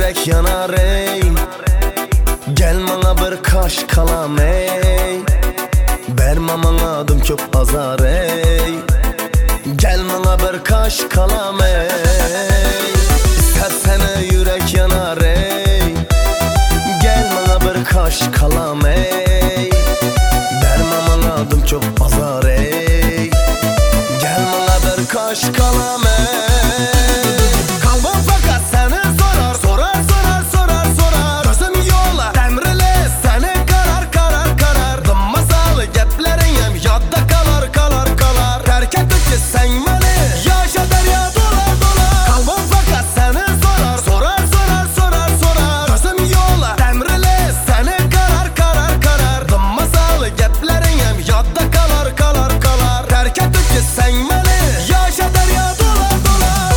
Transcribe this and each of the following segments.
yürek yanar ey. Gel bana bir kaş kalam ey. Bermem adım çok azar ey. Gel bana bir kaş kalam ey. İstersene yürek yanar ey. Gel bana bir kaş kalam ey. Bermem adım çok azar ey. Gel bana bir kaş kalam ey. Kalbim fakat seni sorar, sorar, sorar, sorar, sorar. Gözüm yola emrile seni karar, karar, karar. Dımmasalı geplerin hem yadda kalar, kalar, kalar. Terk ettik ki sen beni, yaşa derya dolar, dolar. Kalbim fakat seni sorar, sorar, sorar, sorar, sorar. Gözüm yola emrile seni karar, karar, karar. Dımmasalı geplerin hem yadda kalar, kalar, kalar. Terk ettik ki sen beni, yaşa derya dolar, dolar.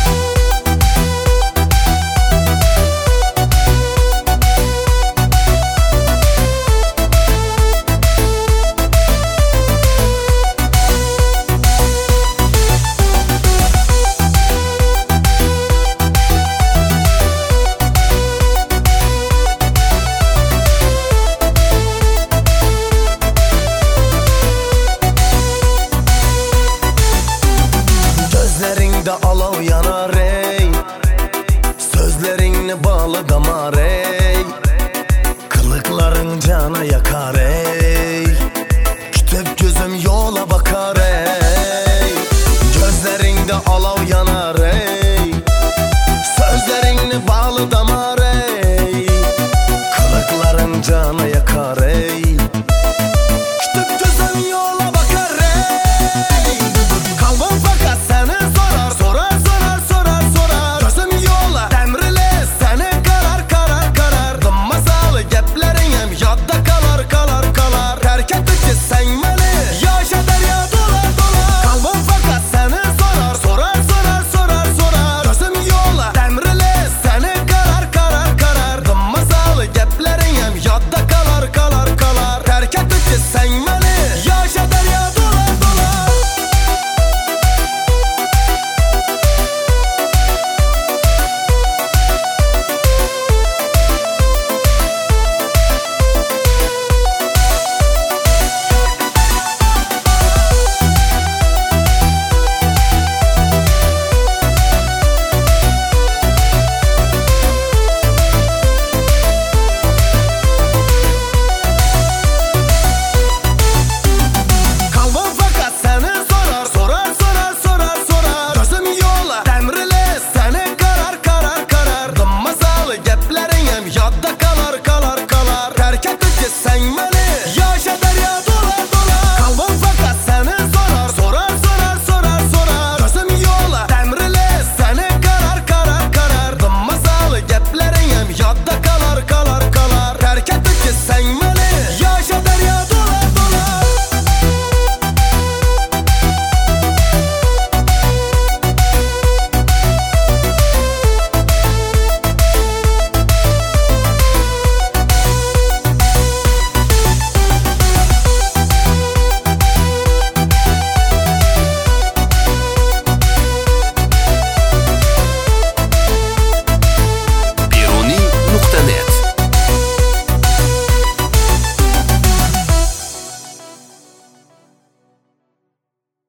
Gözlerinde alav yanar ey. Sözlerinle bağlı damar ey. Kılıkların cana yakar ey. Kütüp gözüm yola bakar ey. Gözlerinde alav yanar